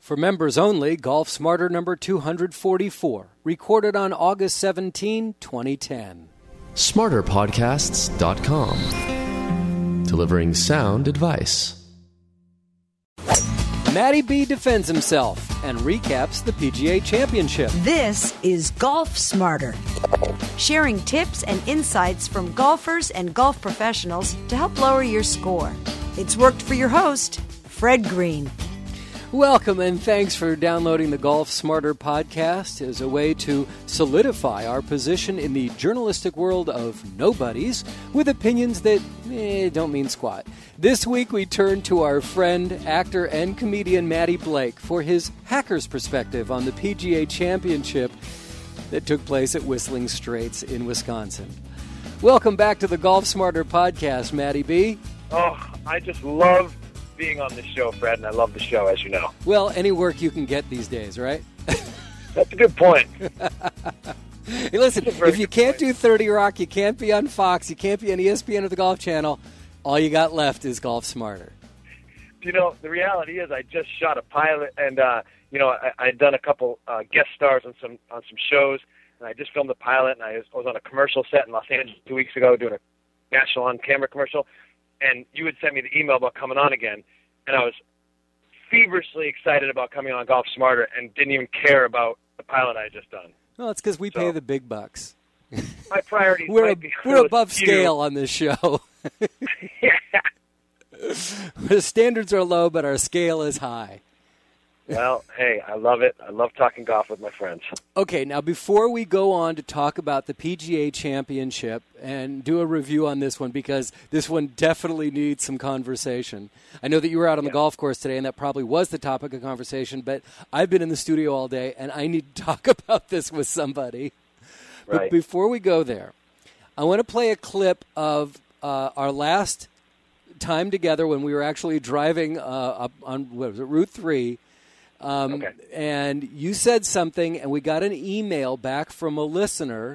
For members only, Golf Smarter number 244, recorded on August 17, 2010. SmarterPodcasts.com. Delivering sound advice. Matty B defends himself and recaps the PGA Championship. This is Golf Smarter, sharing tips and insights from golfers and golf professionals to help lower your score. It's worked for your host, Fred Green. Welcome and thanks for downloading the Golf Smarter podcast as a way to solidify our position in the journalistic world of nobodies with opinions that don't mean squat. This week we turn to our friend, actor, and comedian Matty Blake for his hacker's perspective on the PGA Championship that took place at Whistling Straits in Wisconsin. Welcome back to the Golf Smarter podcast, Matty B. Oh, I just love being on this show, Fred, and I love the show, as you know. Well, any work you can get these days, right? That's a good point. Hey, listen, if you can't do 30 Rock, you can't be on Fox, you can't be on ESPN or the Golf Channel, all you got left is Golf Smarter. You know, the reality is I just shot a pilot, and, I'd done a couple guest stars on some shows, and I just filmed a pilot, and I was on a commercial set in Los Angeles 2 weeks ago doing a national on-camera commercial, and you had sent me the email about coming on again, and I was feverishly excited about coming on Golf Smarter and didn't even care about the pilot I had just done. Well, it's because we pay the big bucks. My priorities we're above few. scale on this show. Yeah. The standards are low, but our scale is high. Well, hey, I love it. I love talking golf with my friends. Okay, now before we go on to talk about the PGA Championship and do a review on this one, because this one definitely needs some conversation. I know that you were out on the golf course today, and that probably was the topic of conversation, but I've been in the studio all day, and I need to talk about this with somebody. Right. But before we go there, I want to play a clip of our last time together when we were actually driving up on Route 3. Okay. And you said something, and we got an email back from a listener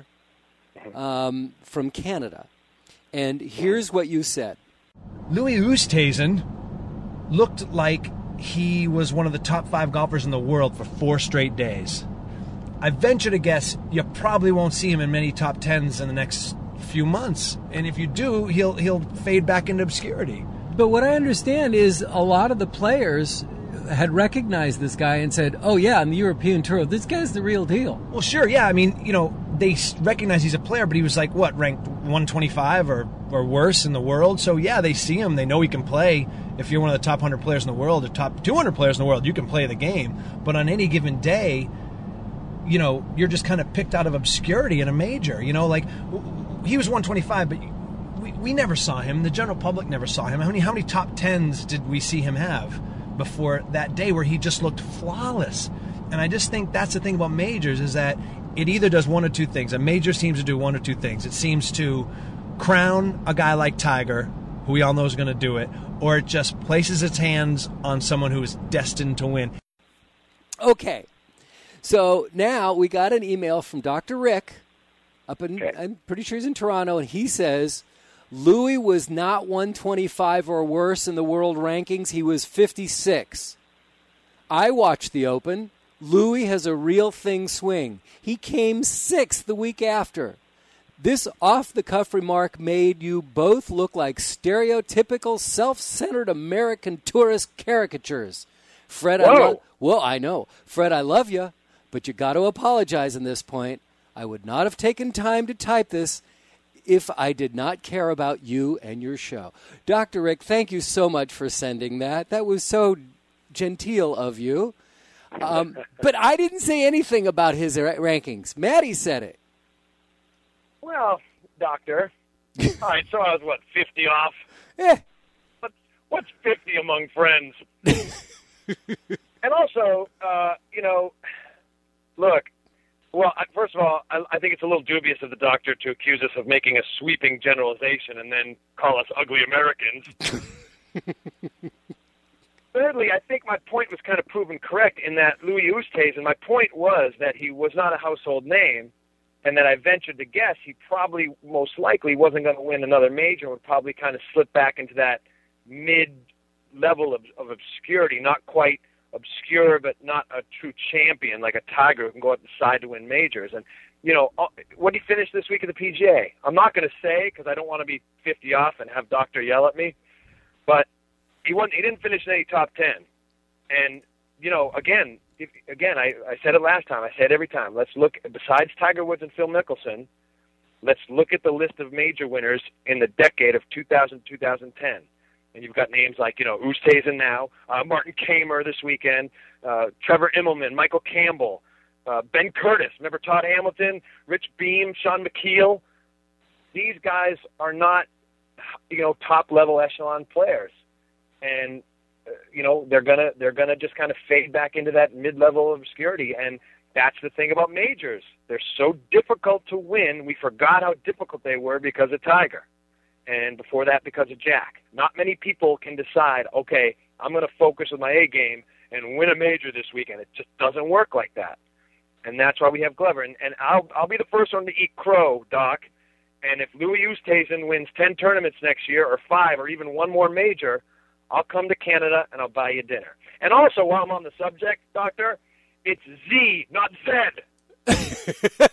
from Canada. And here's what you said. Louis Oosthuizen looked like he was one of the top 5 golfers in the world for 4 straight days. I venture to guess you probably won't see him in many top 10s in the next few months. And if you do, he'll fade back into obscurity. But what I understand is a lot of the players had recognized this guy and said, oh, yeah, on the European Tour, this guy's the real deal. Well, sure, yeah. I mean, they recognize he's a player, but he was like, ranked 125 or worse in the world. So, yeah, they see him. They know he can play. If you're one of the top 100 players in the world or top 200 players in the world, you can play the game. But on any given day, you're just kind of picked out of obscurity in a major. He was 125, but we never saw him. The general public never saw him. How many top 10s did we see him have before that day where he just looked flawless? And I just think that's the thing about majors, is that it either does one or two things. A major seems to do one or two things. It seems to crown a guy like Tiger, who we all know is going to do it, or it just places its hands on someone who is destined to win. Okay. So now we got an email from Dr. Rick up in, I'm pretty sure he's in Toronto, and he says Louis was not 125 or worse in the world rankings. He was 56. I watched the Open. Louis has a real thing swing. He came 6th the week after. This off-the-cuff remark made you both look like stereotypical, self-centered American tourist caricatures. Fred, I know. Fred, I love you, but you got to apologize in this point. I would not have taken time to type this if I did not care about you and your show. Dr. Rick, thank you so much for sending that. That was so genteel of you. But I didn't say anything about his rankings. Matty said it. Well, Doctor, all right, so I was, 50 off? Yeah. What's 50 among friends? And also, look, well, first of all, I think it's a little dubious of the doctor to accuse us of making a sweeping generalization and then call us ugly Americans. Thirdly, I think my point was kind of proven correct in that Louis Oosthuizen, my point was that he was not a household name, and that I ventured to guess he probably, most likely, wasn't going to win another major, would probably kind of slip back into that mid-level of obscurity, not quite obscure but not a true champion like a Tiger who can go out the side to win majors. And, what did he finish this week at the PGA? I'm not going to say because I don't want to be 50 off and have Doctor yell at me, but he didn't finish in any top 10. And, again, I said it last time. I say it every time. Let's look, besides Tiger Woods and Phil Mickelson, let's look at the list of major winners in the decade of 2000-2010. And you've got names like, Oosthuizen now, Martin Kamer this weekend, Trevor Immelman, Michael Campbell, Ben Curtis. Remember Todd Hamilton, Rich Beam, Sean McKeel? These guys are not, top-level echelon players. And, they're gonna just kind of fade back into that mid-level obscurity. And that's the thing about majors. They're so difficult to win. We forgot how difficult they were because of Tiger. And before that, because of Jack. Not many people can decide, okay, I'm going to focus on my A game and win a major this weekend. It just doesn't work like that. And that's why we have Glover. And I'll be the first one to eat crow, Doc. And if Louis Oosthuizen wins 10 tournaments next year, or 5, or even one more major, I'll come to Canada and I'll buy you dinner. And also, while I'm on the subject, Doctor, it's Z, not Z.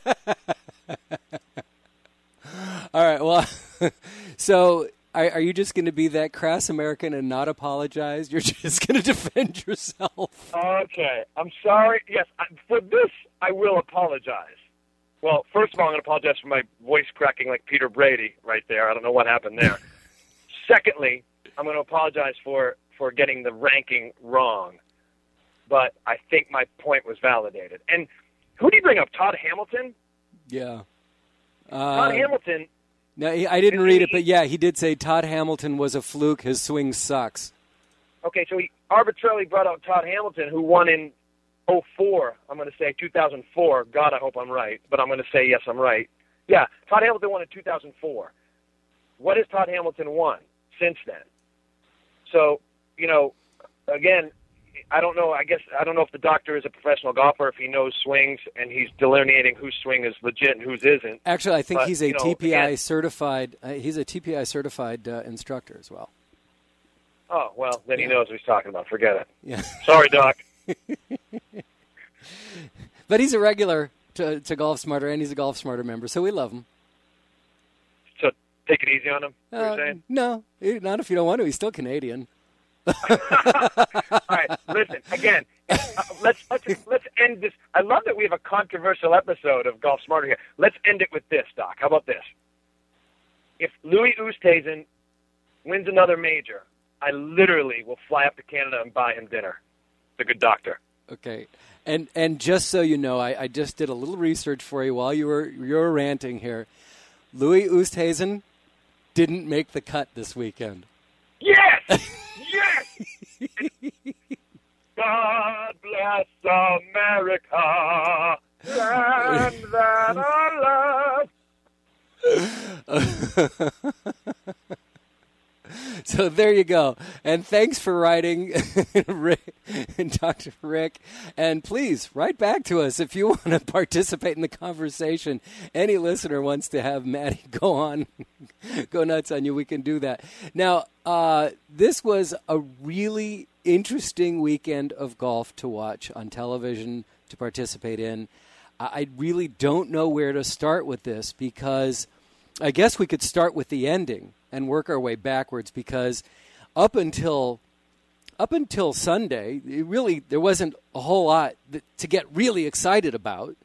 All right, well, so are you just going to be that crass American and not apologize? You're just going to defend yourself? Okay, I'm sorry. Yes, for this, I will apologize. Well, first of all, I'm going to apologize for my voice cracking like Peter Brady right there. I don't know what happened there. Secondly, I'm going to apologize for getting the ranking wrong. But I think my point was validated. And who did he bring up? Todd Hamilton? Yeah. Todd Hamilton. No, I didn't read it, but yeah, he did say Todd Hamilton was a fluke. His swing sucks. Okay, so he arbitrarily brought out Todd Hamilton, who won in 2004. I'm going to say 2004. God, I hope I'm right, but I'm going to say yes, I'm right. Yeah, Todd Hamilton won in 2004. What has Todd Hamilton won since then? So, again, I don't know. I don't know if the doctor is a professional golfer, if he knows swings, and he's delineating whose swing is legit and whose isn't. Actually, I think he's a TPI certified. He's a TPI certified instructor as well. Oh well, then he knows what he's talking about. Forget it. Yeah. Sorry, Doc. But he's a regular to Golf Smarter, and he's a Golf Smarter member, so we love him. So take it easy on him. You're saying? No, not if you don't want to. He's still Canadian. All right, listen again. Let's end this. I love that we have a controversial episode of Golf Smarter here. Let's end it with this, Doc. How about this? If Louis Oosthuizen wins another major, I literally will fly up to Canada and buy him dinner. The good doctor. Okay, and just so you know, I just did a little research for you while you were ranting here. Louis Oosthuizen didn't make the cut this weekend. Yes. Yes! God bless America, land that I love. So there you go. And thanks for writing, Rick, and Dr. Rick. And please, write back to us if you want to participate in the conversation. Any listener wants to have Maddie go nuts on you, we can do that. Now, this was a really interesting weekend of golf to watch on television, to participate in. I really don't know where to start with this, because I guess we could start with the ending and work our way backwards, because up until Sunday, there wasn't a whole lot to get really excited about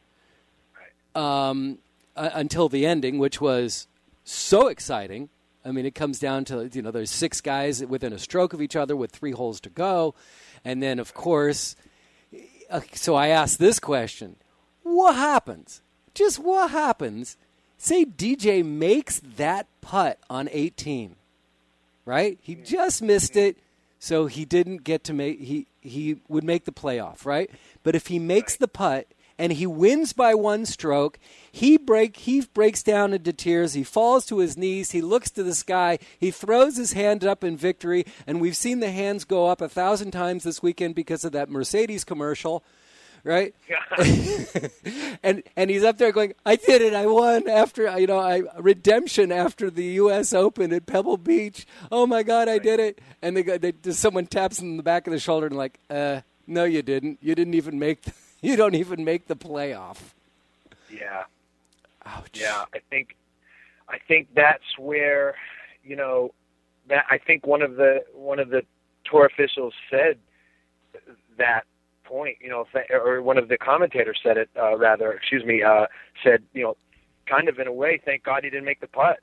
until the ending, which was so exciting. I mean, it comes down to, there's 6 guys within a stroke of each other with 3 holes to go. And then, of course, so I asked this question. What happens? Just what happens? Say DJ makes that putt on 18, right? He just missed it, so he didn't get to make. He would make the playoff, right? But if he makes the putt and he wins by 1 stroke, he breaks down into tears. He falls to his knees. He looks to the sky. He throws his hand up in victory, and we've seen the hands go up 1,000 times this weekend because of that Mercedes commercial. Right? and he's up there going, I did it. I won after, redemption after the U.S. Open at Pebble Beach. Oh, my God, I did it. And someone taps him in the back of the shoulder and No, you didn't. You didn't even make. You don't even make the playoff. Yeah. Ouch. Yeah, I think that's where, that I think one of the tour officials said that point, or one of the commentators said it, said, kind of in a way, thank God he didn't make the putt.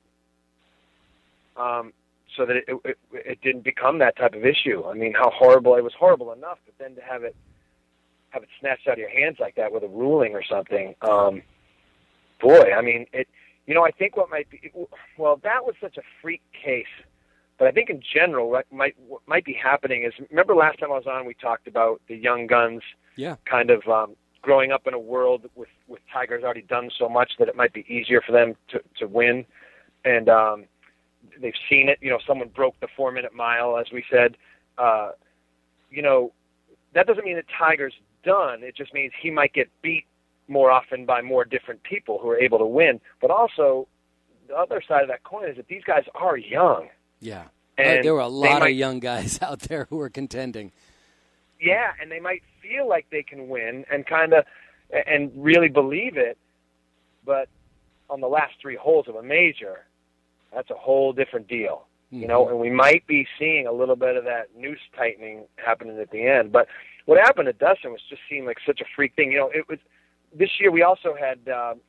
So that it didn't become that type of issue. I mean, how horrible, it was horrible enough, but then to have it snatched out of your hands like that with a ruling or something, boy, I mean, I think what might be, well, that was such a freak case, but I think in general what might be happening is, remember last time I was on, we talked about the young guns kind of growing up in a world with Tiger's already done so much that it might be easier for them to win, and they've seen it. Someone broke the 4-minute mile, as we said. That doesn't mean that Tiger's done. It just means he might get beat more often by more different people who are able to win. But also, the other side of that coin is that these guys are young. Yeah. And there were a lot of young guys out there who were contending. Yeah, and they might feel like they can win and really believe it, but on the last 3 holes of a major, that's a whole different deal. Mm-hmm. And we might be seeing a little bit of that noose tightening happening at the end. But what happened to Dustin just seemed like such a freak thing. It was this year. We also had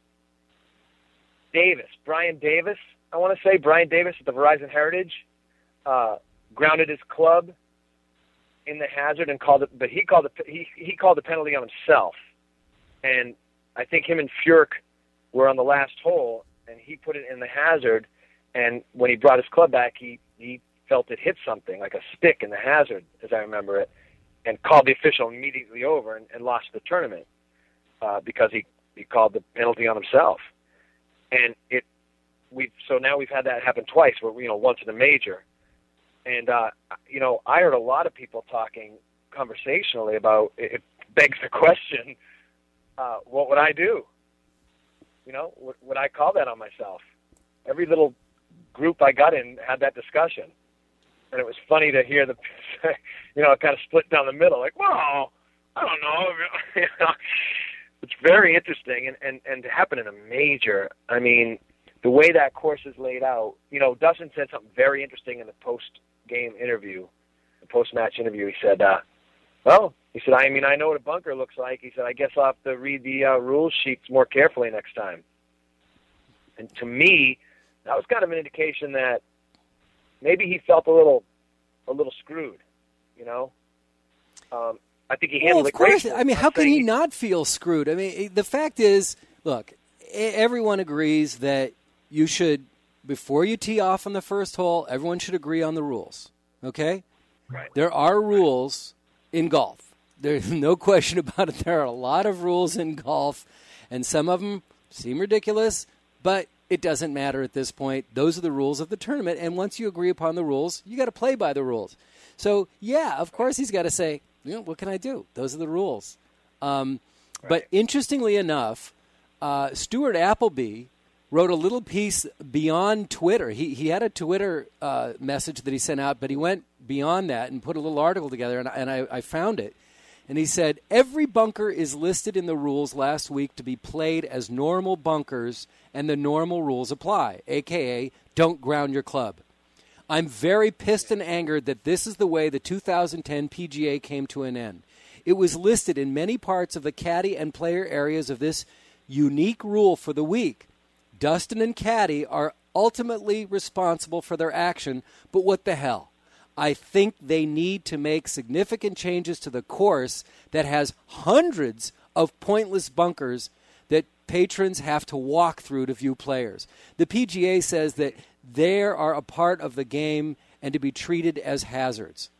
Brian Davis. I want to say Brian Davis at the Verizon Heritage grounded his club in the hazard and called it, but he called the penalty on himself. And I think him and Furyk were on the last hole, and he put it in the hazard. And when he brought his club back, he felt it hit something, like a stick in the hazard, as I remember it, and called the official immediately over and lost the tournament because he called the penalty on himself. And so now we've had that happen twice, where once in a major. And I heard a lot of people talking conversationally about it. Begs the question, what would I do? Would I call that on myself? Every little group I got in had that discussion, and it was funny to hear it kind of split down the middle. Like, well, I don't know. It's very interesting, and to happen in a major. I mean, the way that course is laid out. Dustin said something very interesting in the post-game interview, the post-match interview. He said, I know what a bunker looks like. He said, I guess I'll have to read the rule sheets more carefully next time. And to me, that was kind of an indication that maybe he felt a little screwed, I think he handled it gracefully. I mean, how can he not feel screwed? I mean, the fact is, look, everyone agrees that you should, before you tee off on the first hole, everyone should agree on the rules, okay? Right. There are rules in golf. There's no question about it. There are a lot of rules in golf, and some of them seem ridiculous, but it doesn't matter at this point. Those are the rules of the tournament, and once you agree upon the rules, you got to play by the rules. So, yeah, of course he's got to say, what can I do? Those are the rules. Right. But interestingly enough, Stuart Appleby wrote a little piece beyond Twitter. He had a Twitter message that he sent out, but he went beyond that and put a little article together, and I found it. And he said, every bunker is listed in the rules last week to be played as normal bunkers, and the normal rules apply, a.k.a. don't ground your club. I'm very pissed and angered that this is the way the 2010 PGA came to an end. It was listed in many parts of the caddy and player areas of this unique rule for the week. Dustin and caddy are ultimately responsible for their action, but what the hell? I think they need to make significant changes to the course that has hundreds of pointless bunkers that patrons have to walk through to view players. The PGA says that they are a part of the game and to be treated as hazards.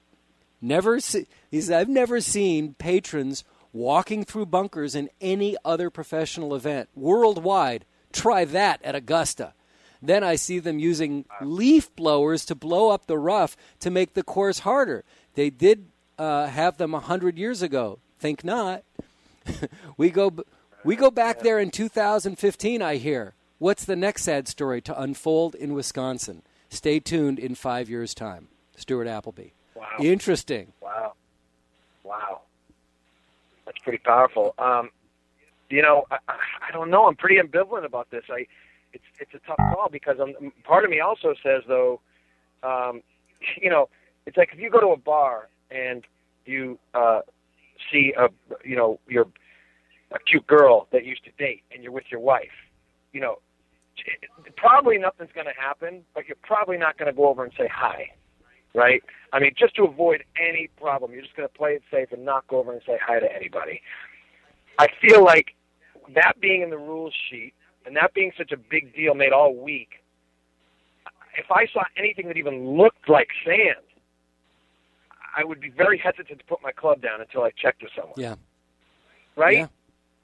He said, I've never seen patrons walking through bunkers in any other professional event worldwide. Try that at Augusta. Then I see them using leaf blowers to blow up the rough to make the course harder. They did have them 100 years ago. Think not. We go back there in 2015, I hear. What's the next sad story to unfold in Wisconsin? Stay tuned in 5 years' time. Stuart Appleby. Wow. Interesting. Wow. pretty powerful. You know, I don't know. I'm pretty ambivalent about this. It's a tough call because part of me also says, though, you know, it's like if you go to a bar and you see you're a cute girl that you used to date and you're with your wife, you know, probably nothing's going to happen, but you're probably not going to go over and say hi, right? I mean, just to avoid any problem, you're just going to play it safe and not go over and say hi to anybody. I feel like that being in the rules sheet and that being such a big deal made all week, if I saw anything that even looked like sand, I would be very hesitant to put my club down until I checked with someone. Yeah. Right? Yeah.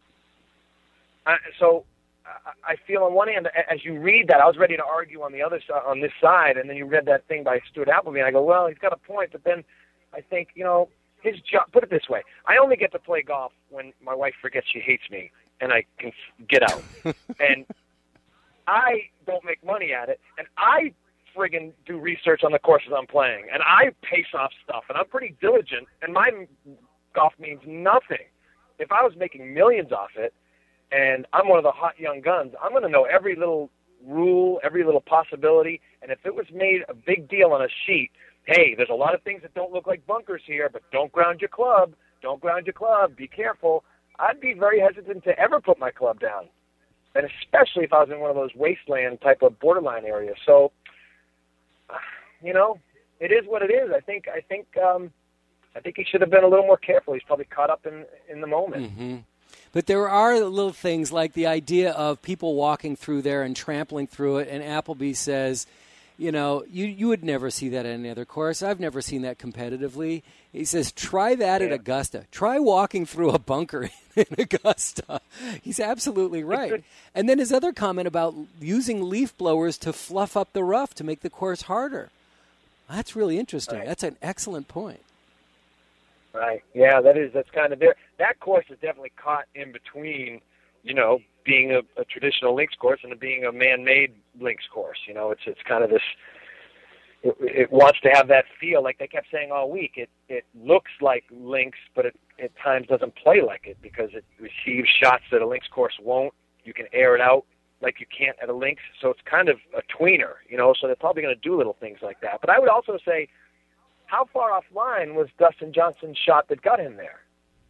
So I feel on one hand, as you read that, I was ready to argue on the other side, on this side, and then you read that thing by Stuart Appleby, and I go, well, he's got a point, but then I think, you know, his job, put it this way, I only get to play golf when my wife forgets she hates me, and I can get out. And I don't make money at it, and I friggin' do research on the courses I'm playing, and I pace off stuff, and I'm pretty diligent, and my golf means nothing. If I was making millions off it, and I'm one of the hot young guns, I'm going to know every little rule, every little possibility, and if it was made a big deal on a sheet, hey, there's a lot of things that don't look like bunkers here, but don't ground your club, be careful, I'd be very hesitant to ever put my club down, and especially if I was in one of those wasteland type of borderline areas. So, you know, it is what it is. I think he should have been a little more careful. He's probably caught up in the moment. Mm-hmm. But there are little things like the idea of people walking through there and trampling through it, and Appleby says, you know, you would never see that at any other course. I've never seen that competitively. He says, try that at Augusta. Try walking through a bunker in Augusta. He's absolutely right. And then his other comment about using leaf blowers to fluff up the rough to make the course harder. That's really interesting. Right. That's an excellent point. Right. Yeah, that's kind of there. That course is definitely caught in between, you know, being a traditional links course and being a man-made links course. You know, it's kind of this. It wants to have that feel, like they kept saying all week. It looks like links, but it at times doesn't play like it because it receives shots that a links course won't. You can air it out like you can't at a links, so it's kind of a tweener. You know, so they're probably going to do little things like that. But I would also say, how far offline was Dustin Johnson's shot that got him there?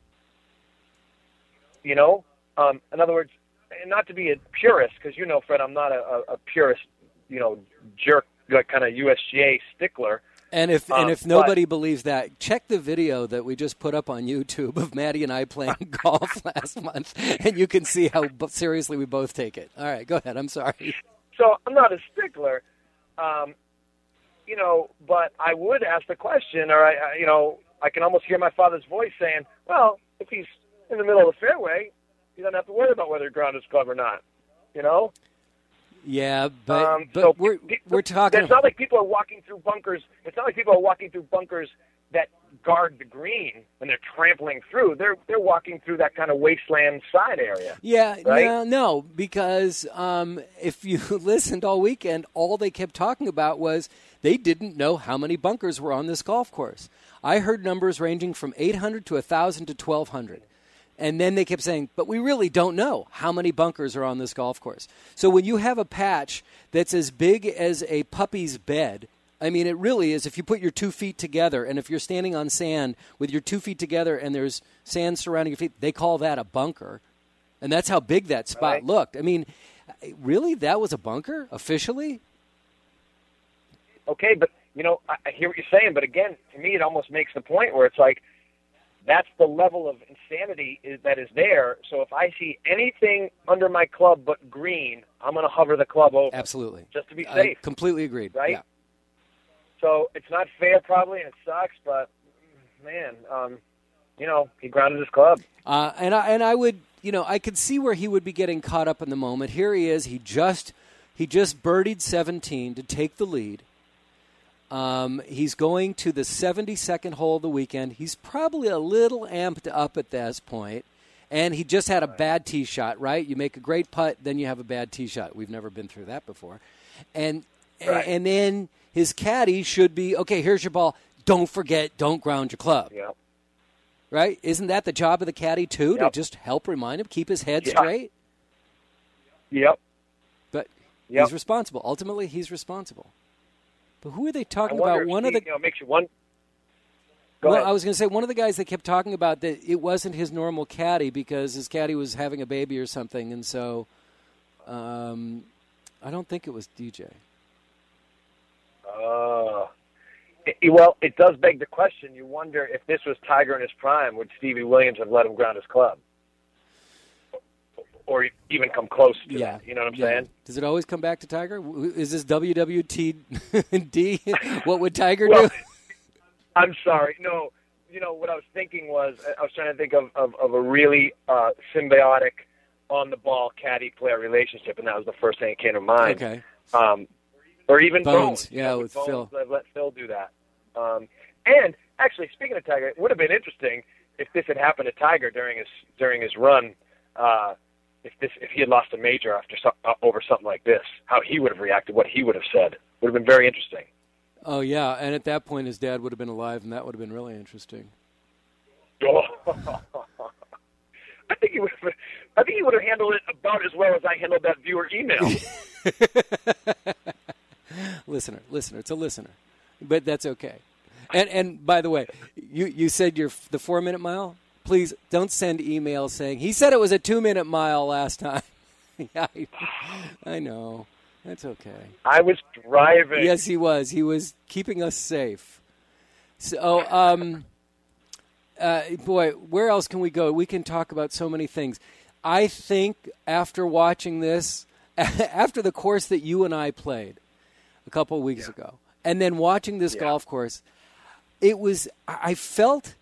You know, in other words, and not to be a purist, because you know, Fred, I'm not a purist, you know, jerk, kind of USGA stickler. And if nobody believes that, check the video that we just put up on YouTube of Maddie and I playing golf last month, and you can see how seriously we both take it. All right, go ahead. I'm sorry. So I'm not a stickler. You know, but I would ask the question, or I can almost hear my father's voice saying, well, if he's in the middle of the fairway, he doesn't have to worry about whether he ground his club or not, you know? Yeah, but so we're talking. It's not like people are walking through bunkers. It's not like people are walking through bunkers that guard the green when they're trampling through. They're walking through that kind of wasteland side area. Yeah, right? no, because if you listened all weekend, all they kept talking about was they didn't know how many bunkers were on this golf course. I heard numbers ranging from 800 to 1,000 to 1,200. And then they kept saying, but we really don't know how many bunkers are on this golf course. So when you have a patch that's as big as a puppy's bed, I mean, it really is. If you put your 2 feet together, and if you're standing on sand with your 2 feet together and there's sand surrounding your feet, they call that a bunker. And that's how big that spot looked. I mean, really? That was a bunker officially? Okay, but, you know, I hear what you're saying. But, again, to me, it almost makes the point where it's like, that's the level of insanity that is there. So if I see anything under my club but green, I'm going to hover the club over. Absolutely. Just to be safe. I completely agreed. Right? Yeah. So it's not fair probably, and it sucks, but, man, you know, he grounded his club. And I would, you know, I could see where he would be getting caught up in the moment. Here he is. He just birdied 17 to take the lead. He's going to the 72nd hole of the weekend. He's probably a little amped up at this point, and he just had a bad tee shot, right? You make a great putt, then you have a bad tee shot. We've never been through that before. And then his caddy should be, okay, here's your ball. Don't forget, don't ground your club. Yep. right? Isn't that the job of the caddy too, to just help remind him, keep his head straight? Yep. But he's responsible. Ultimately, he's responsible. But who are they talking about? One of the makes you one. Well, I was going to say one of the guys that kept talking about that it wasn't his normal caddy because his caddy was having a baby or something, and so I don't think it was DJ. Well, it does beg the question. You wonder if this was Tiger in his prime, would Stevie Williams have let him ground his club? Or even come close to that. You know what I'm saying? Does it always come back to Tiger? Is this WWTD? What would Tiger do? I'm sorry. No, what I was thinking was I was trying to think of a really symbiotic on-the-ball caddy-player relationship, and that was the first thing that came to mind. Okay. Or even Bones. Bones. Yeah, with Bones, Phil. I've let Phil do that. And actually, speaking of Tiger, it would have been interesting if this had happened to Tiger during his run. If he had lost a major over something like this, how he would have reacted, what he would have said, would have been very interesting. Oh yeah, and at that point, his dad would have been alive, and that would have been really interesting. I think he would have handled it about as well as I handled that viewer email. Listener, it's a listener, but that's okay. And by the way, you said the 4-minute mile. Please don't send emails saying he said it was a 2-minute mile last time. Yeah, I know. That's okay. I was driving. Yes, he was. He was keeping us safe. So, boy, where else can we go? We can talk about so many things. I think after watching this, after the course that you and I played a couple of weeks ago, and then watching this golf course, I felt...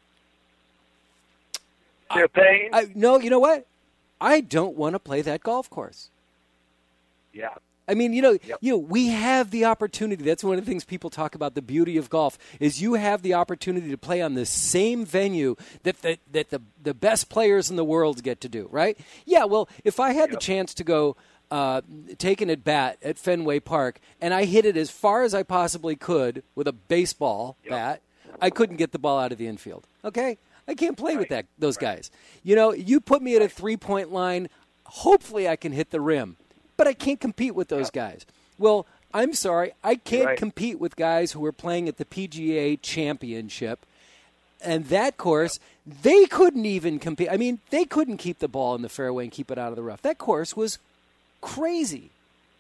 Pain? No, you know what? I don't want to play that golf course. Yeah. I mean, we have the opportunity. That's one of the things people talk about. The beauty of golf is you have the opportunity to play on the same venue that the best players in the world get to do, right? Yeah, well, if I had the chance to go take an at-bat at Fenway Park and I hit it as far as I possibly could with a baseball bat, I couldn't get the ball out of the infield, okay? I can't play with those guys. You put me at a 3-point line, hopefully I can hit the rim. But I can't compete with those guys. Well, I'm sorry. I can't compete with guys who are playing at the PGA Championship. And that course, they couldn't even compete. I mean, they couldn't keep the ball in the fairway and keep it out of the rough. That course was crazy.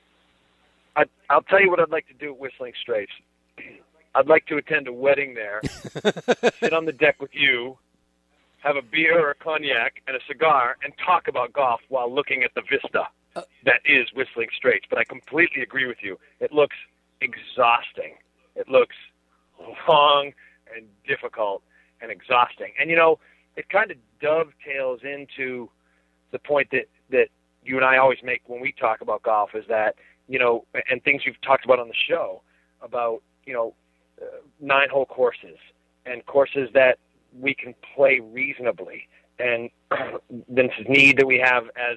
I'll tell you what I'd like to do at Whistling Straits. I'd like to attend a wedding there, sit on the deck with you, have a beer or a cognac and a cigar, and talk about golf while looking at the vista that is Whistling Straits. But I completely agree with you. It looks exhausting. It looks long and difficult and exhausting. And, it kind of dovetails into the point that you and I always make when we talk about golf is that, and things you've talked about on the show about, 9-hole courses and courses that we can play reasonably, and this need that we have as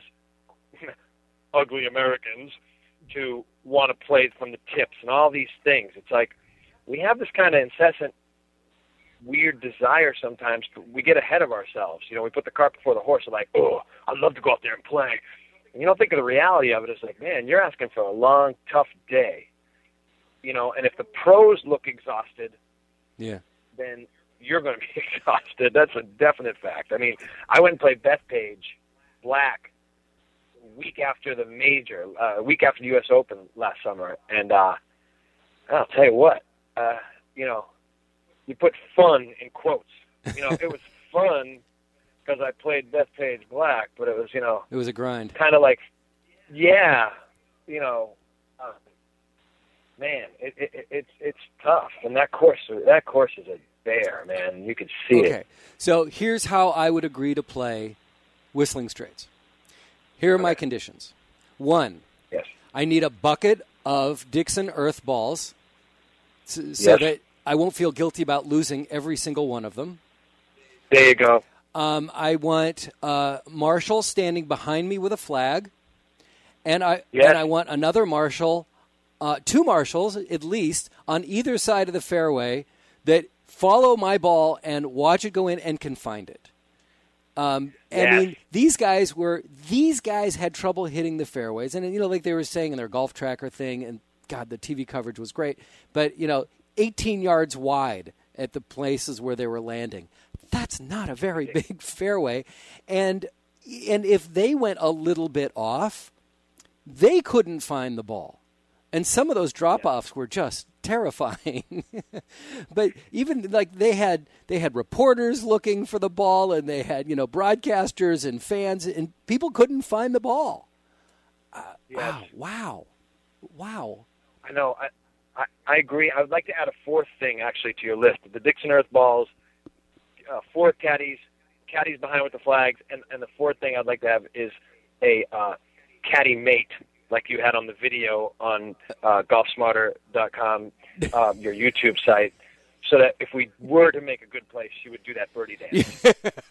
ugly Americans to want to play from the tips and all these things. It's like we have this kind of incessant, weird desire sometimes. We get ahead of ourselves. We put the cart before the horse. We're like, I'd love to go out there and play. And you don't think of the reality of it. It's like, man, you're asking for a long, tough day. And if the pros look exhausted, then you're going to be exhausted. That's a definite fact. I mean, I went and played Bethpage Black week after the major, week after the U.S. Open last summer, and I'll tell you what, you put fun in quotes. It was fun because I played Bethpage Black, but it was, it was a grind. Kind of like, man, it's tough, and that course is a bear, man. You could see it. Okay, so here's how I would agree to play Whistling Straits. Here are my conditions. 1, I need a bucket of Dixon Earth balls so that I won't feel guilty about losing every single one of them. There you go. I want Marshall standing behind me with a flag, and I want another Marshall, 2 Marshals at least, on either side of the fairway that follow my ball and watch it go in and can find it. I mean, these guys had trouble hitting the fairways, and like they were saying in their golf tracker thing, and God, the TV coverage was great, but 18 yards wide at the places where they were landing. That's not a very big fairway, and if they went a little bit off, they couldn't find the ball. And some of those drop-offs were just terrifying. But even like they had reporters looking for the ball, and they had broadcasters and fans, and people couldn't find the ball. Wow. I know. I agree. I would like to add a fourth thing actually to your list: the Dixon Earth balls, fourth caddies behind with the flags, and the fourth thing I'd like to have is a caddy mate, like you had on the video on golfsmarter.com, your YouTube site, so that if we were to make a good play, she would do that birdie dance.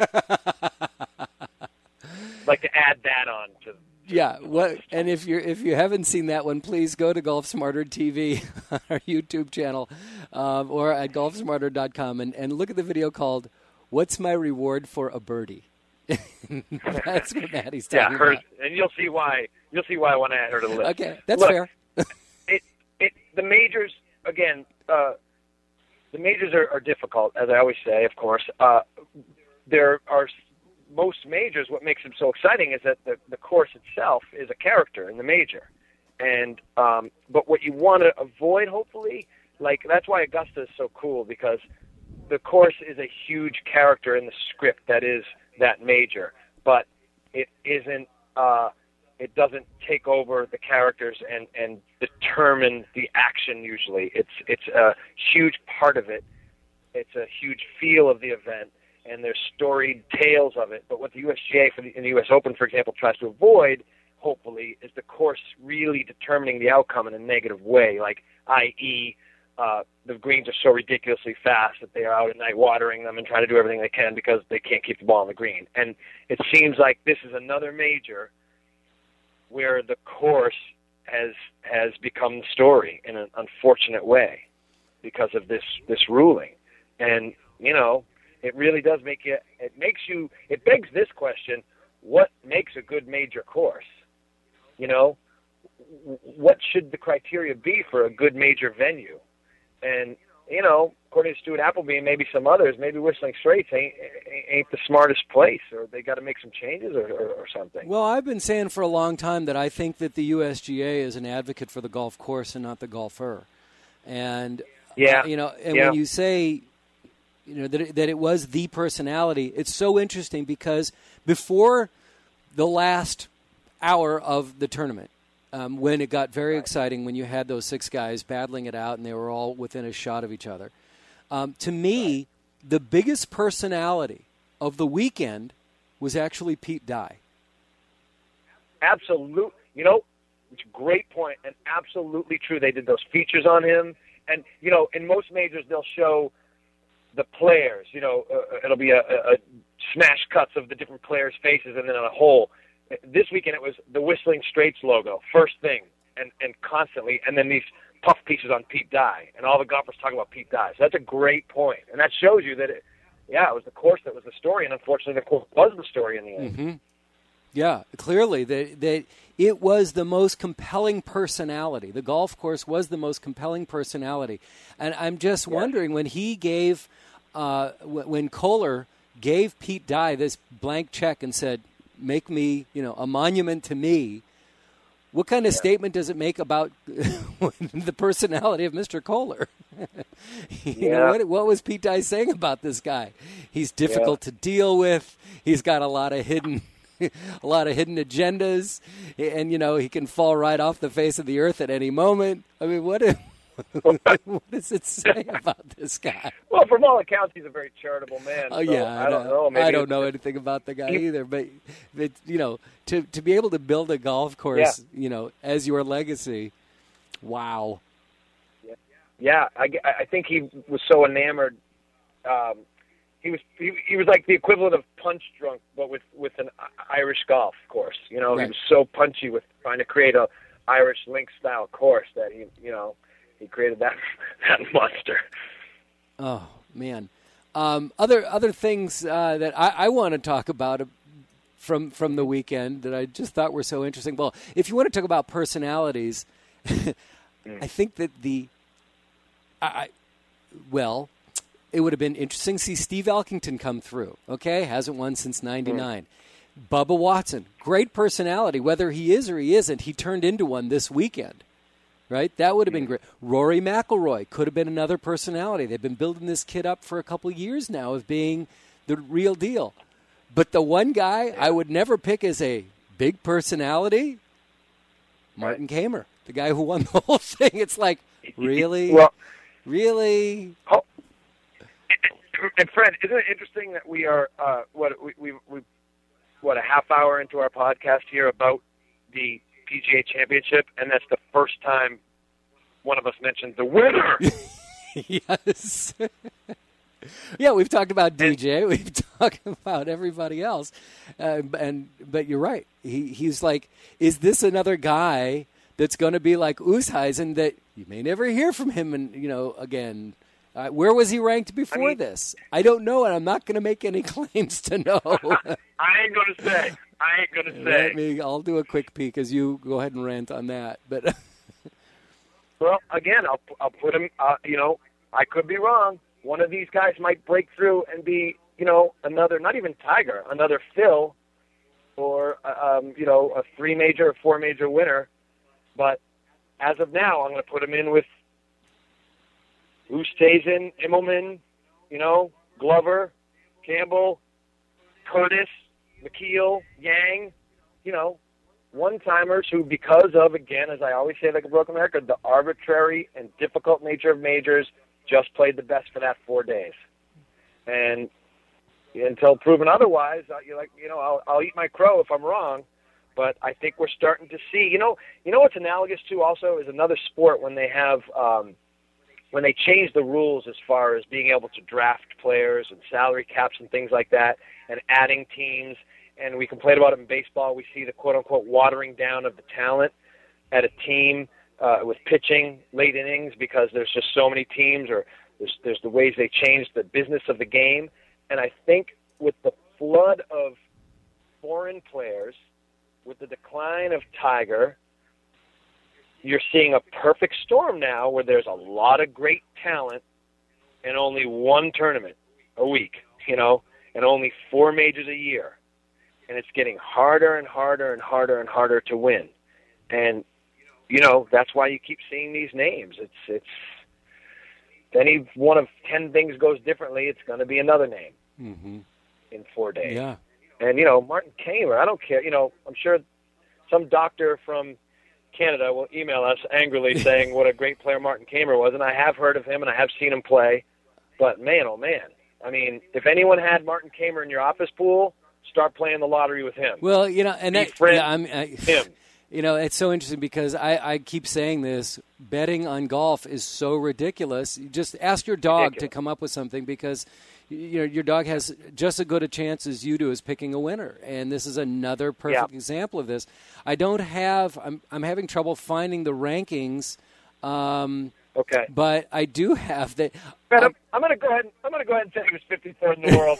Like to add that on to. Yeah, and if you haven't seen that one, please go to Golf Smarter TV, our YouTube channel, or at golfsmarter.com and look at the video called "What's My Reward for a Birdie?" That's what Maddie's talking about. And you'll see why. You'll see why I want to add her to the list. Okay, that's fair. The majors again. The majors are difficult, as I always say. Of course, there are. Most majors, what makes them so exciting is that the course itself is a character in the major, and but what you want to avoid, hopefully, like that's why Augusta is so cool, because the course is a huge character in the script that is that major, but it isn't. It doesn't take over the characters and determine the action. Usually, it's a huge part of it. It's a huge feel of the event. And there's storied tales of it. But what the USGA in the U.S. Open, for example, tries to avoid, hopefully, is the course really determining the outcome in a negative way, like i.e. The greens are so ridiculously fast that they are out at night watering them and trying to do everything they can because they can't keep the ball on the green. And it seems like this is another major where the course has become the story in an unfortunate way because of this ruling. And, it really does it begs this question: what makes a good major course? What should the criteria be for a good major venue? And, according to Stuart Appleby and maybe some others, maybe Whistling Straits ain't the smartest place, or they got to make some changes or something. Well, I've been saying for a long time that I think that the USGA is an advocate for the golf course and not the golfer. And, when you say, that it was the personality, it's so interesting because before the last hour of the tournament, when it got very exciting, when you had those six guys battling it out and they were all within a shot of each other, to me, the biggest personality of the weekend was actually Pete Dye. Absolutely. It's a great point and absolutely true. They did those features on him. And, in most majors, they'll show the players, it'll be a smash cuts of the different players' faces and then on a whole. This weekend it was the Whistling Straits logo, first thing, and constantly, and then these puff pieces on Pete Dye, and all the golfers talking about Pete Dye. So that's a great point. And that shows you that, it was the course that was the story, and unfortunately the course was the story in the end. Mm-hmm. Yeah, clearly that it was the most compelling personality. The golf course was the most compelling personality. And I'm just wondering, when he gave, when Kohler gave Pete Dye this blank check and said, make me, a monument to me, what kind of statement does it make about the personality of Mr. Kohler? What was Pete Dye saying about this guy? He's difficult to deal with. He's got a lot of hidden agendas, and he can fall right off the face of the earth at any moment. I mean, what does it say about this guy? Well, from all accounts, he's a very charitable man. Oh, so yeah, I don't know. Maybe I don't know anything about the guy either, but to be able to build a golf course, as your legacy, wow. Yeah, I think he was so enamored. He was like the equivalent of punch drunk, but with an Irish golf course. He was so punchy with trying to create a Irish links style course that he created that monster. Oh man. Other things that I want to talk about from the weekend that I just thought were so interesting. Well, if you want to talk about personalities, I think that it would have been interesting to see Steve Elkington come through. Okay, hasn't won since '99. Bubba Watson, great personality. Whether he is or he isn't, he turned into one this weekend. Right? That would have been great. Rory McIlroy could have been another personality. They've been building this kid up for a couple years now of being the real deal. But the one guy I would never pick as a big personality, Martin Kamer, the guy who won the whole thing. It's like, really? Well, really? Oh, and Fred, isn't it interesting that we are, a half hour into our podcast here about the PGA Championship, and that's the first time one of us mentioned the winner. Yes. Yeah, we've talked about DJ. We've talked about everybody else. But you're right. He's like, is this another guy that's going to be like Oosthuizen that you may never hear from him again? Where was he ranked before this? I don't know, and I'm not going to make any claims to know. I ain't going to say. I'll do a quick peek as you go ahead and rant on that. But well, again, I'll put him. I could be wrong. One of these guys might break through and be, another, not even Tiger, another Phil, or a 3-major or 4-major winner. But as of now, I'm going to put him in with Oosthuizen, Immelman, Glover, Campbell, Curtis, McKeel, Yang, one-timers who, because of, again, as I always say like a broken record, the arbitrary and difficult nature of majors, just played the best for that 4 days. And until proven otherwise, I'll eat my crow if I'm wrong. But I think we're starting to see, what's analogous to also is another sport when they have, when they change the rules as far as being able to draft players and salary caps and things like that, and adding teams. And we complain about it in baseball. We see the quote-unquote watering down of the talent at a team with pitching late innings because there's just so many teams, or there's the ways they change the business of the game. And I think with the flood of foreign players, with the decline of Tiger, you're seeing a perfect storm now where there's a lot of great talent and only one tournament a week, and only 4 majors a year. And it's getting harder and harder and harder and harder to win. And, that's why you keep seeing these names. It's any one of 10 things goes differently, it's going to be another name in 4 days. Yeah. And, Martin Kamer, I don't care. I'm sure some doctor from Canada will email us angrily saying what a great player Martin Kamer was, and I have heard of him and I have seen him play. But, man, oh, man. I mean, if anyone had Martin Kamer in your office pool, start playing the lottery with him. Well, and him. It's so interesting because I keep saying this. Betting on golf is so ridiculous. You just ask your dog to come up with something because your dog has just as good a chance as you do as picking a winner. And this is another perfect example of this. I don't have – I'm having trouble finding the rankings. Okay. But I do have the – I'm going to go ahead and say he was 54th in the world.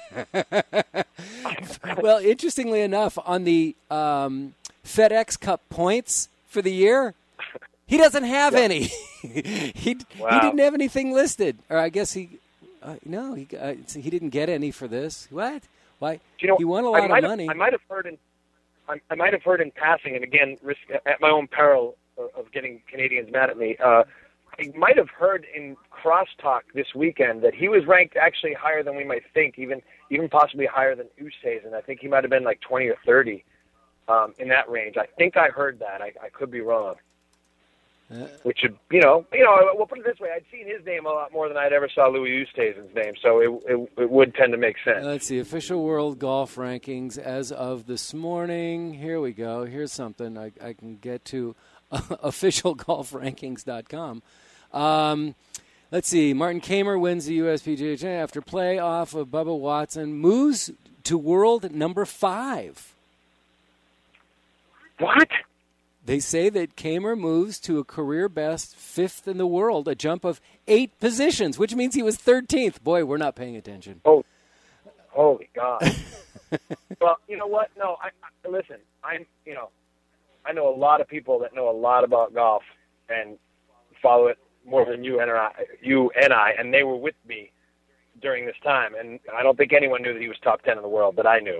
Well, interestingly enough, on the FedEx Cup points for the year, he doesn't have any. He didn't have anything listed, or I guess he didn't get any for this. What? Why? He won a lot of money. I might have heard in passing, and again, risk at my own peril of getting Canadians mad at me. I might have heard in crosstalk this weekend that he was ranked actually higher than we might think, even possibly higher than Oosthuizen. I think he might have been like 20 or 30 in that range. I think I heard that. I could be wrong. Which would, we'll put it this way: I'd seen his name a lot more than I'd ever saw Louis Oosthuizen's name, so it would tend to make sense. Let's see, official world golf rankings as of this morning. Here we go. Here's something I can get to, officialgolfrankings.com. Let's see. Martin Kamer wins the USPGA after playoff of Bubba Watson, moves to world number 5. What? They say that Kamer moves to a career best 5th in the world, a jump of 8 positions, which means he was 13th. Boy, we're not paying attention. Oh, holy God. Well, you know what? No, I listen. I know a lot of people that know a lot about golf and follow it more than you and I, and they were with me during this time, and I don't think anyone knew that he was top 10 in the world, but I knew.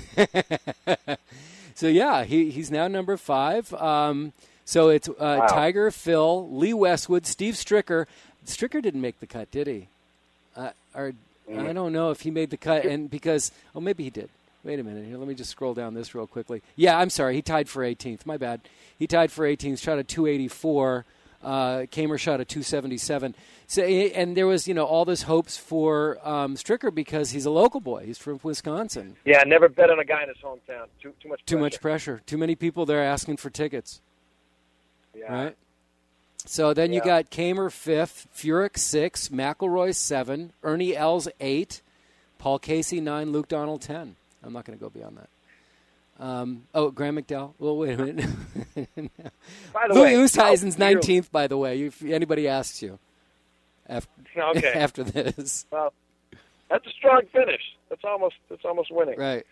So yeah, he's now number 5. So it's Wow. Tiger, Phil, Lee Westwood, Steve Stricker. Stricker didn't make the cut, did he? I don't know if he made the cut, and because maybe he did. Wait a minute here. Let me just scroll down this real quickly. Yeah, I'm sorry. He tied for 18th. My bad. He tied for 18th. Shot a 284. Kamer shot a 277. So, and there was, all this hopes for Stricker because he's a local boy. He's from Wisconsin. Yeah, never bet on a guy in his hometown. Too much pressure. Too much pressure. Too many people there asking for tickets. Yeah. Right? So then you got Kamer 5th, Furyk 6, McIlroy 7, Ernie Els 8, Paul Casey 9, Luke Donald 10. I'm not going to go beyond that. Graham McDowell. Well, wait a minute. By the Louis way, Oosthuizen's 19th, by the way, if anybody asks you after this. Well, that's a strong finish. That's almost winning. Right.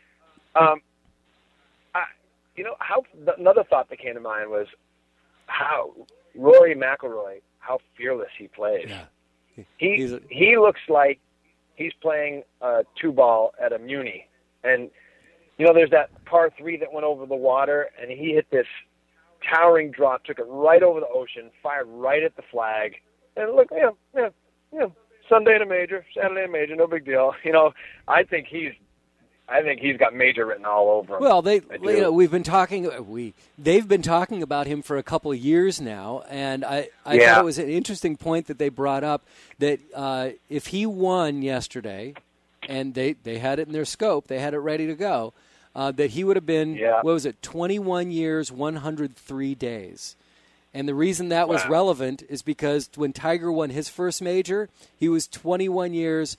Another thought that came to mind was how Rory McIlroy, how fearless he plays. Yeah. He looks like he's playing 2-ball at a Muni. And, there's that par 3 that went over the water, and he hit this towering drop, took it right over the ocean, fired right at the flag. And look, Sunday in a major, Saturday in a major, no big deal. I think he's got major written all over him. Well, they've been talking about him for a couple of years now, and I thought it was an interesting point that they brought up that if he won yesterday, and they had it in their scope, they had it ready to go, that he would have been 21 years, 103 days. And the reason that was relevant is because when Tiger won his first major, he was 21 years,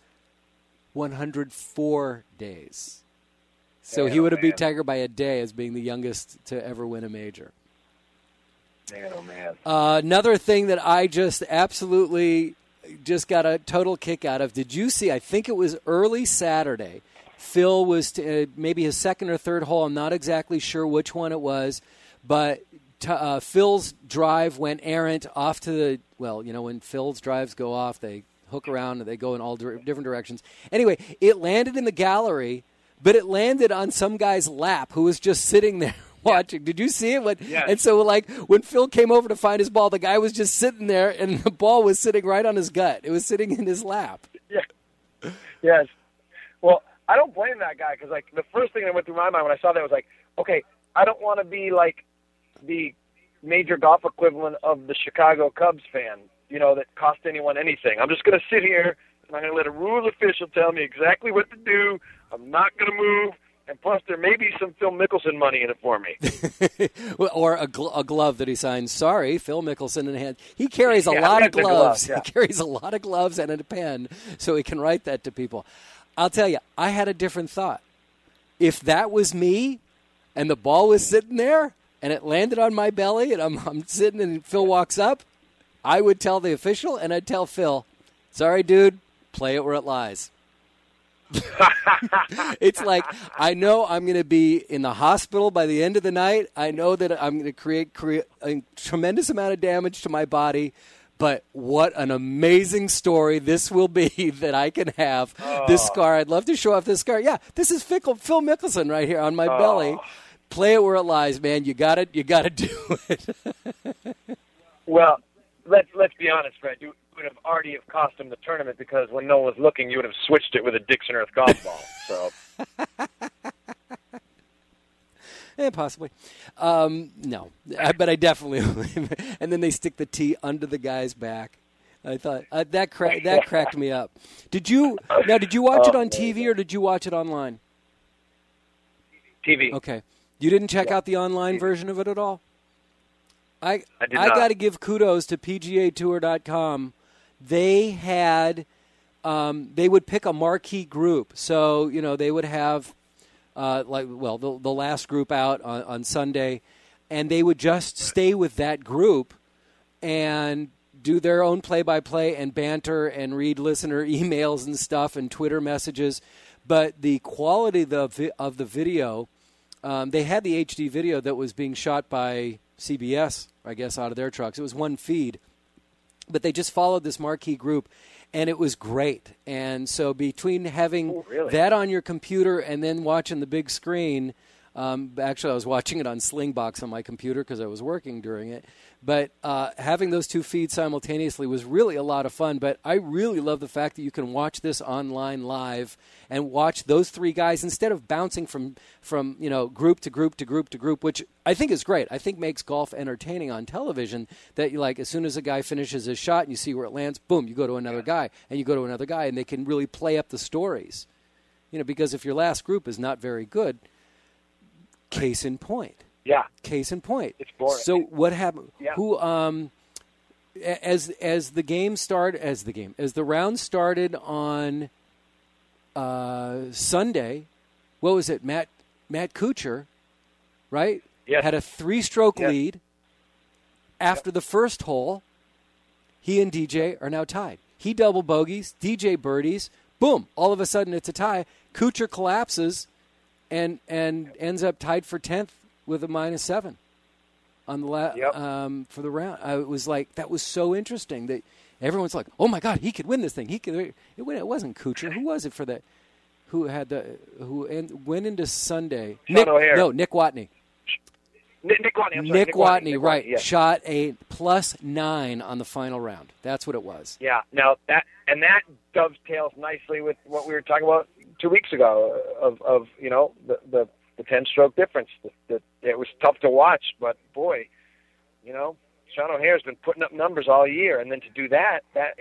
104 days. So he would have beat Tiger by a day as being the youngest to ever win a major. Man, oh, man. Another thing that I just absolutely got a total kick out of, did you see, I think it was early Saturday, Phil was maybe his second or third hole, I'm not exactly sure which one it was, but Phil's drive went errant off to the, when Phil's drives go off, they hook around and they go in all different directions. Anyway, it landed in the gallery, but it landed on some guy's lap who was just sitting there watching. Did you see it? And so, when Phil came over to find his ball, the guy was just sitting there, and the ball was sitting right on his gut. It was sitting in his lap. Yeah. Yes. Well, I don't blame that guy because, the first thing that went through my mind when I saw that was okay, I don't want to be the major golf equivalent of the Chicago Cubs fan, that cost anyone anything. I'm just going to sit here, and I'm going to let a rules official tell me exactly what to do. I'm not going to move. And plus, there may be some Phil Mickelson money in it for me. Or a glove that he signs. Sorry, Phil Mickelson in hand. He carries a lot of gloves. He carries a lot of gloves and a pen, so he can write that to people. I'll tell you, I had a different thought. If that was me, and the ball was sitting there, and it landed on my belly, and I'm sitting, and Phil walks up, I would tell the official, and I'd tell Phil, sorry, dude, play it where it lies. It's like, I know I'm going to be in the hospital by the end of the night. I know that I'm going to create a tremendous amount of damage to my body, but what an amazing story this will be that I can have this scar. I'd love to show off this scar. Yeah, this is Phil Mickelson right here on my belly. Play it where it lies, man. You got it. You got to do it. Well, let's be honest, Fred. You would have already cost him the tournament because when no one was looking, you would have switched it with a Dixon Earth golf ball. So, possibly. No, but I definitely. And then they stick the tee under the guy's back. I thought that cracked me up. Did you watch it on TV or did you watch it online? TV. Okay, you didn't check out the online version of it at all. I got to give kudos to PGAtour.com. They had, they would pick a marquee group. So, they would have, the last group out on Sunday. and they would just stay with that group and do their own play-by-play and banter and read listener emails and stuff and Twitter messages. But the quality of the video, they had the HD video that was being shot by CBS, I guess, out of their trucks. It was one feed. But they just followed this marquee group, and it was great. And so between having that on your computer and then watching the big screen, actually I was watching it on Slingbox on my computer because I was working during it. But having those two feeds simultaneously was really a lot of fun. But I really love the fact that you can watch this online live and watch those three guys instead of bouncing from group to group to group to group, which I think is great. I think makes golf entertaining on television. That you like as soon as a guy finishes his shot and you see where it lands, boom, you go to another guy and you go to another guy, and they can really play up the stories. Because if your last group is not very good, case in point. Yeah. Case in point. It's boring. So what happened? Yeah. Who as the round started on Sunday, what was it? Matt Kuchar, right? Yes. Had a 3-stroke lead after the first hole. He and DJ are now tied. He double bogeys, DJ birdies. Boom! All of a sudden it's a tie. Kuchar collapses and ends up tied for 10th. With a -7 on the for the round. It was like, that was so interesting that everyone's like, oh my God, he could win this thing. It wasn't Kuchar. Who was it for that? Who went into Sunday? Nick Watney. Nick Watney. Nick Watney, right? Yes. Shot a +9 on the final round. That's what it was. Yeah. Now that dovetails nicely with what we were talking about 2 weeks ago of the 10-stroke difference. It was tough to watch, but boy, Sean O'Hare's been putting up numbers all year, and then to do that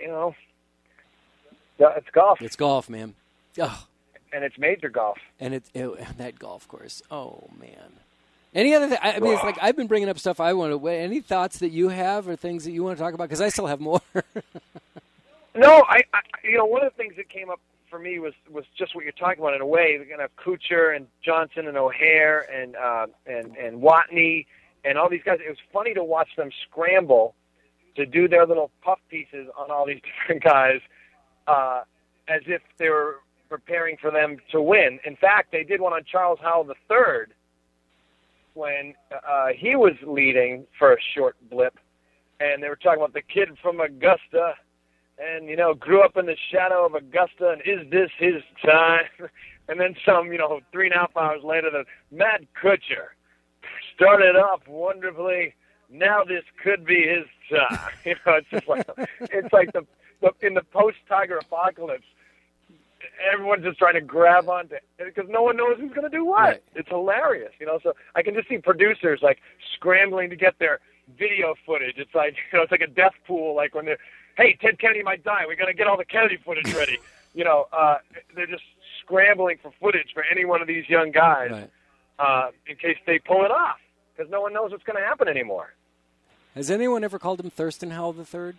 it's golf. It's golf, man. Oh. And it's major golf. And that golf course. Oh man. Any other? I mean, it's like I've been bringing up stuff I want to. Any thoughts that you have or things that you want to talk about? Because I still have more. No, I one of the things that came up for me was just what you're talking about in a way. We're gonna have Kuchar and Johnson and O'Hare and Watney and all these guys. It was funny to watch them scramble to do their little puff pieces on all these different guys, as if they were preparing for them to win. In fact, they did one on Charles Howell III when he was leading for a short blip, and they were talking about the kid from Augusta. And, grew up in the shadow of Augusta, and is this his time? And then some, 3.5 hours later, the Matt Kuchar started off wonderfully. Now this could be his time. It's just like, the in the post-Tiger apocalypse, everyone's just trying to grab onto it because no one knows who's going to do what. Right. It's hilarious, So I can just see producers like scrambling to get their video footage. It's like, it's like a death pool, like when they're, hey, Ted Kennedy might die. We got to get all the Kennedy footage ready. They're just scrambling for footage for any one of these young guys, in case they pull it off, because no one knows what's going to happen anymore. Has anyone ever called him Thurston Howell III?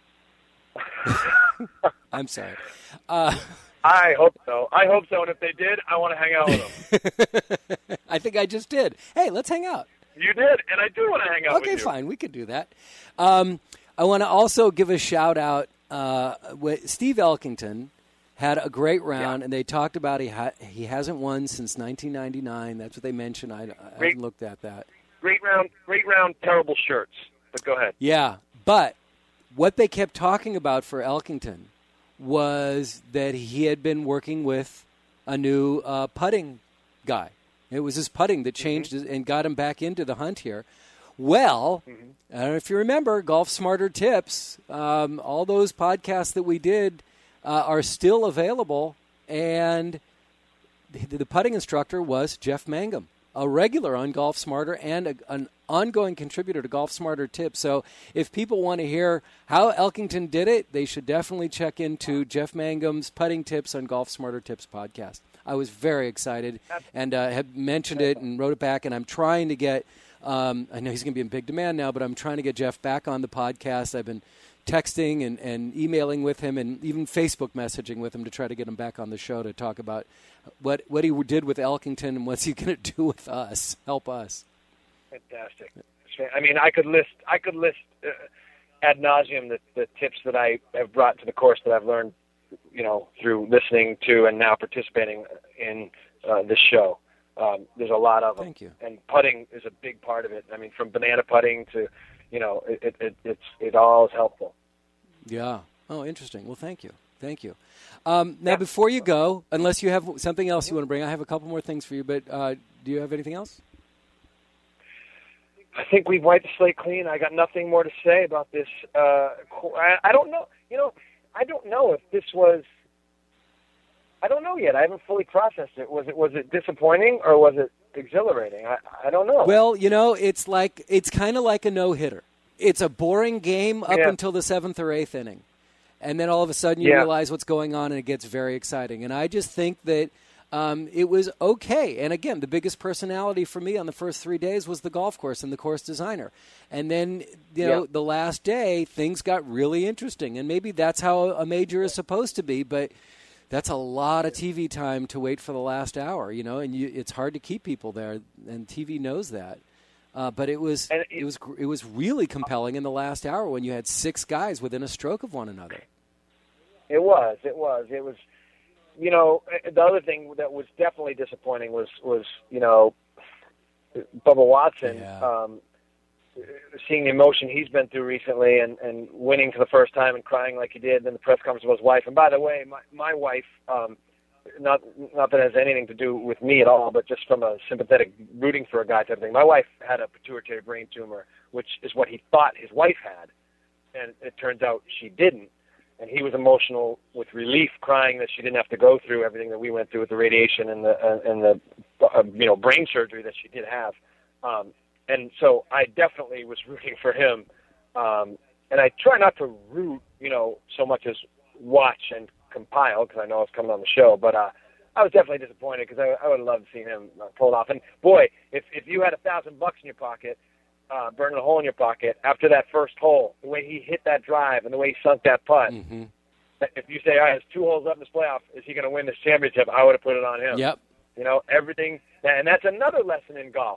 I'm sorry. I hope so. And if they did, I want to hang out with them. I think I just did. Hey, let's hang out. You did, and I do want to hang out with you. Okay, fine. We could do that. I want to also give a shout-out. Steve Elkington had a great round, and they talked about he hasn't won since 1999. That's what they mentioned. I haven't looked at that. Great round, terrible shirts. But go ahead. Yeah, but what they kept talking about for Elkington was that he had been working with a new putting guy. It was his putting that changed and got him back into the hunt here. Well, I don't know if you remember, Golf Smarter Tips, all those podcasts that we did are still available, and the putting instructor was Jeff Mangum, a regular on Golf Smarter and an ongoing contributor to Golf Smarter Tips. So if people want to hear how Elkington did it, they should definitely check into Jeff Mangum's Putting Tips on Golf Smarter Tips podcast. I was very excited and had mentioned it and wrote it back, and I'm trying to get I know he's going to be in big demand now, but I'm trying to get Jeff back on the podcast. I've been texting and emailing with him and even Facebook messaging with him to try to get him back on the show to talk about what he did with Elkington and what's he going to do with us, help us. Fantastic. I mean, I could list ad nauseum the tips that I have brought to the course that I've learned, through listening to and now participating in this show. There's a lot of them. Thank you. And putting is a big part of it. I mean, from banana putting to, it all is helpful. Yeah. Oh, interesting. Well, thank you. Now, before you go, unless you have something else you want to bring, I have a couple more things for you, but do you have anything else? I think we've wiped the slate clean. I got nothing more to say about this. I don't know. I don't know if this was. I don't know yet. I haven't fully processed it. Was it disappointing or was it exhilarating? I don't know. Well, it's kind of like a no-hitter. It's a boring game up until the 7th or 8th inning. And then all of a sudden you realize what's going on and it gets very exciting. And I just think that it was okay. And again, the biggest personality for me on the first 3 days was the golf course and the course designer. And then, the last day, things got really interesting. And maybe that's how a major is supposed to be, but that's a lot of TV time to wait for the last hour, and it's hard to keep people there, and TV knows that. But it was really compelling in the last hour when you had 6 guys within a stroke of one another. It was. The other thing that was definitely disappointing was Bubba Watson, seeing the emotion he's been through recently and winning for the first time and crying like he did in the press conference with his wife. And by the way, my wife, not that it has anything to do with me at all, but just from a sympathetic rooting for a guy type of thing. My wife had a pituitary brain tumor, which is what he thought his wife had. And it turns out she didn't. And he was emotional with relief, crying that she didn't have to go through everything that we went through with the radiation and the brain surgery that she did have. And so I definitely was rooting for him. And I try not to root, so much as watch and compile, because I know it's coming on the show. But I was definitely disappointed because I would have loved to see him pull it off. And boy, if you had $1,000 in your pocket, burning a hole in your pocket after that first hole, the way he hit that drive and the way he sunk that putt. Mm-hmm. If you say, all right, there's 2 holes left in this playoff, is he going to win this championship? I would have put it on him. Yep. Everything, and that's another lesson in golf.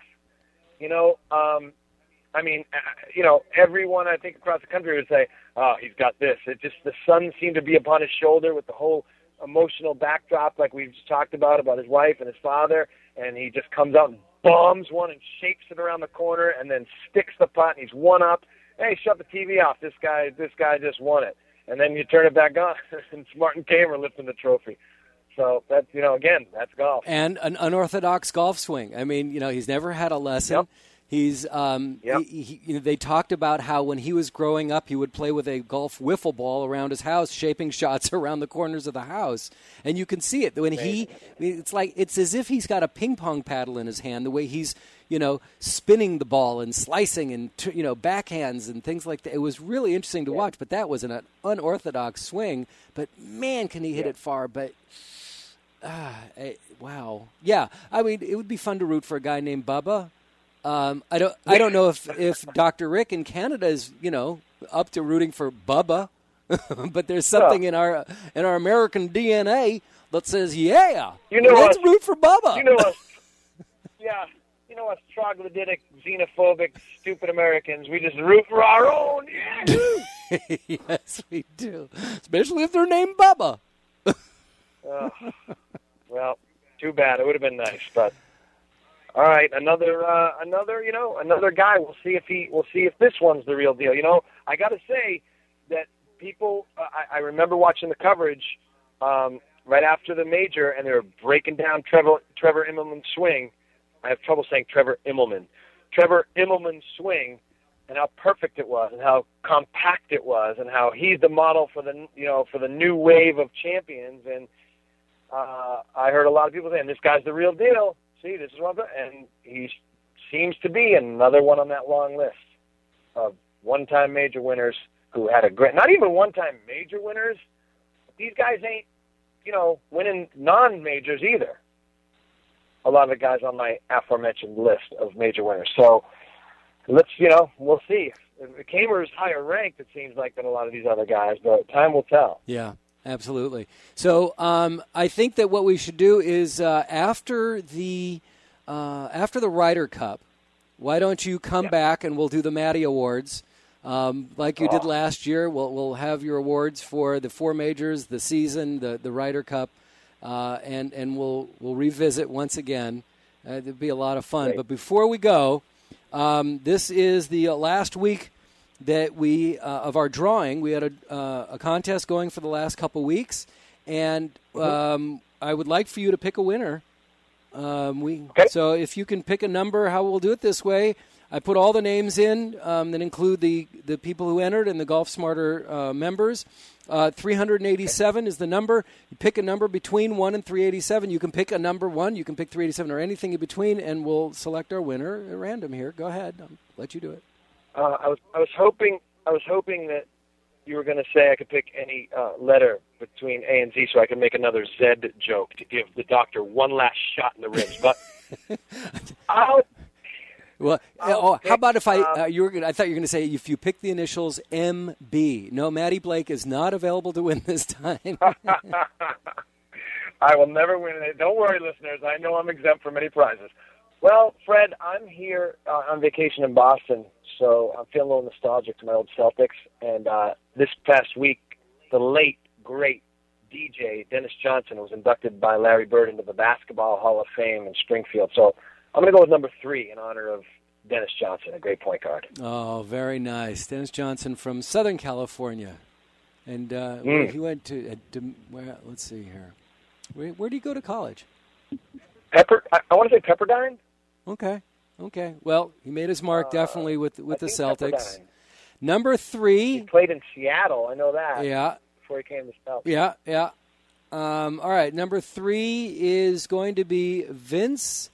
Everyone I think across the country would say, oh, he's got this. It just, the sun seemed to be upon his shoulder with the whole emotional backdrop like we've just talked about his wife and his father, and he just comes out and bombs one and shapes it around the corner and then sticks the putt and he's one up. Hey, shut the TV off. This guy just won it. And then you turn it back on and it's Martin Kamer lifting the trophy. So that's, again, that's golf. And an unorthodox golf swing. I mean, he's never had a lesson. Yep. He's they talked about how when he was growing up, he would play with a golf wiffle ball around his house, shaping shots around the corners of the house. And you can see it when it's as if he's got a ping pong paddle in his hand, the way he's, spinning the ball and slicing and, backhands and things like that. It was really interesting to watch, but that was an unorthodox swing. But man, can he hit it far. But wow. Yeah. I mean, it would be fun to root for a guy named Bubba. I don't know if Dr. Rick in Canada is, up to rooting for Bubba, but there's something in our American DNA that says, let's root for Bubba. Us troglodytic, xenophobic, stupid Americans, we just root for our own. Yeah. Yes, we do, especially if they're named Bubba. Well, too bad. It would have been nice, but. All right, another guy. We'll see if this one's the real deal. I got to say that people. I remember watching the coverage right after the major, and they were breaking down Trevor Immelman's swing. I have trouble saying Trevor Immelman. Trevor Immelman's swing, and how perfect it was, and how compact it was, and how he's the model for the new wave of champions. And I heard a lot of people saying this guy's the real deal. See, this is what and he seems to be another one on that long list of one-time major winners who had a great, not even one-time major winners. These guys ain't, winning non-majors either. A lot of the guys on my aforementioned list of major winners. So let's, we'll see. Kamer is higher ranked, it seems like, than a lot of these other guys, but time will tell. Yeah. Absolutely. So I think that what we should do is after the Ryder Cup, why don't you come back and we'll do the Maddie Awards. Like you did last year, we'll have your awards for the 4 majors, the season, the Ryder Cup, and we'll revisit once again. It'll be a lot of fun. Great. But before we go, this is the last week that we of our drawing. We had a contest going for the last couple weeks, and I would like for you to pick a winner. So if you can pick a number, how we'll do it this way. I put all the names in that include the people who entered and the Golf Smarter members. 387 is the number. You pick a number between 1 and 387. You can pick a number 1. You can pick 387 or anything in between, and we'll select our winner at random here. Go ahead. I'll let you do it. I was hoping that you were going to say I could pick any letter between A and Z so I could make another Z joke to give the doctor one last shot in the ribs. But well, how about if I thought you were going to say if you pick the initials MB. No, Maddie Blake is not available to win this time. I will never win it. Don't worry, listeners. I know I'm exempt from any prizes. Well, Fred, I'm here on vacation in Boston, so I'm feeling a little nostalgic to my old Celtics. And this past week, the late, great DJ Dennis Johnson was inducted by Larry Bird into the Basketball Hall of Fame in Springfield. So I'm going to go with number 3 in honor of Dennis Johnson, a great point guard. Oh, very nice. Dennis Johnson from Southern California. And he went to let's see here. Where did he go to college? I want to say Pepperdine. Okay. Well, he made his mark definitely with the Celtics. Pepperdine. Number 3. He played in Seattle. I know that. Yeah. Before he came to Celtics. Yeah. All right. Number 3 is going to be Vince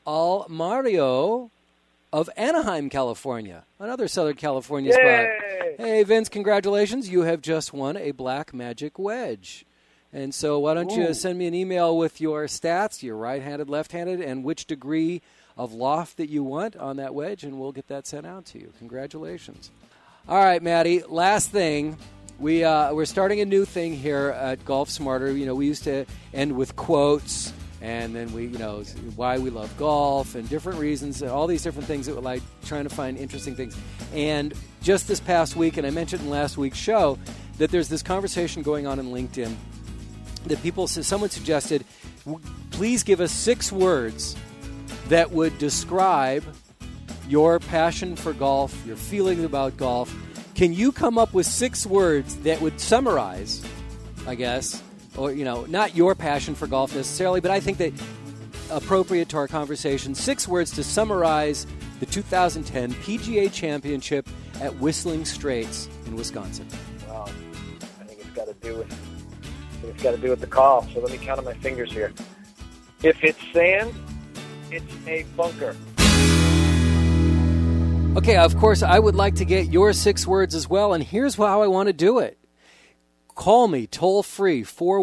Almario of Anaheim, California. Another Southern California spot. Hey, Vince, congratulations. You have just won a Black Magic wedge. And so why don't you send me an email with your stats, your right-handed, left-handed, and which degree of loft that you want on that wedge, and we'll get that sent out to you. Congratulations. All right, Maddie, last thing. We're starting a new thing here at Golf Smarter. You know, we used to end with quotes, and then why we love golf and different reasons, all these different things that we're like trying to find interesting things. And just this past week, and I mentioned in last week's show, that there's this conversation going on in LinkedIn that someone suggested, please give us 6 words that would describe your passion for golf, your feelings about golf. Can you come up with 6 words that would summarize, I guess, or, not your passion for golf necessarily, but I think that appropriate to our conversation, 6 words to summarize the 2010 PGA Championship at Whistling Straits in Wisconsin? Well, I think it's got to do with the call. So let me count on my fingers here. If it's sand, it's a bunker. Okay, of course, I would like to get your 6 words as well, and here's how I want to do it. Call me toll-free,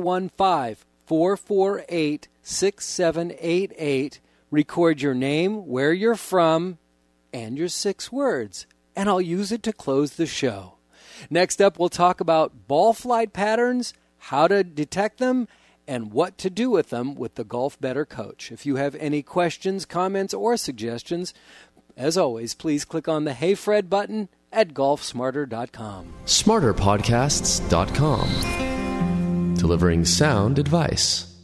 415-448-6788. Record your name, where you're from, and your 6 words, and I'll use it to close the show. Next up, we'll talk about ball flight patterns, how to detect them, and what to do with them with the Golf Better Coach. If you have any questions, comments, or suggestions, as always, please click on the Hey Fred button at golfsmarter.com. SmarterPodcasts.com. Delivering sound advice.